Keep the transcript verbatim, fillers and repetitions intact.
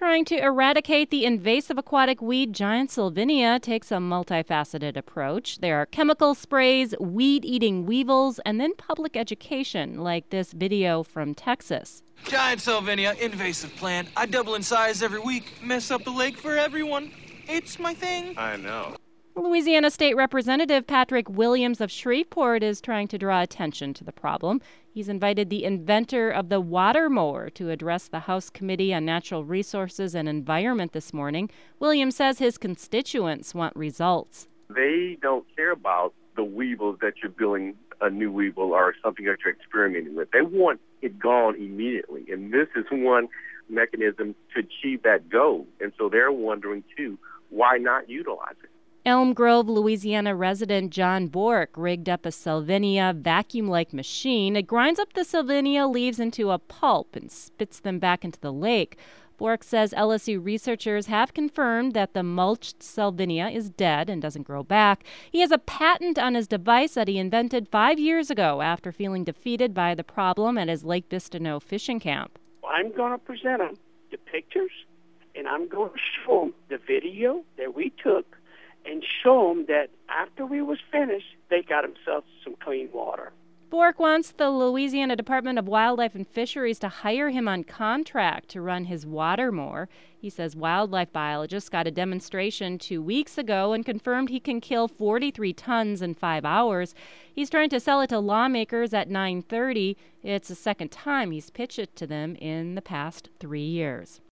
Trying to eradicate the invasive aquatic weed giant Sylvinia takes a multifaceted approach. There are chemical sprays, weed-eating weevils, and then public education, like this video from Texas. Giant Sylvinia, invasive plant. I double in size every week. Mess up the lake for everyone. It's my thing. I know. Louisiana State Representative Patrick Williams of Shreveport is trying to draw attention to the problem. He's invited the inventor of the water mower to address the House Committee on Natural Resources and Environment this morning. Williams says his constituents want results. They don't care about the weevils that you're building a new weevil or something that you're experimenting with. They want it gone immediately. And this is one mechanism to achieve that goal. And so they're wondering, too, why not utilize it? Elm Grove, Louisiana resident John Bork rigged up a Sylvinia vacuum-like machine. It grinds up the Sylvinia leaves into a pulp and spits them back into the lake. Bork says L S U researchers have confirmed that the mulched Sylvinia is dead and doesn't grow back. He has a patent on his device that he invented five years ago after feeling defeated by the problem at his Lake Bistineau fishing camp. I'm going to present them the pictures, and I'm going to show them the video that we took and show them that after we was finished, they got themselves some clean water. Bork wants the Louisiana Department of Wildlife and Fisheries to hire him on contract to run his water mower. He says wildlife biologists got a demonstration two weeks ago and confirmed he can kill forty-three tons in five hours. He's trying to sell it to lawmakers at nine thirty. It's the second time he's pitched it to them in the past three years.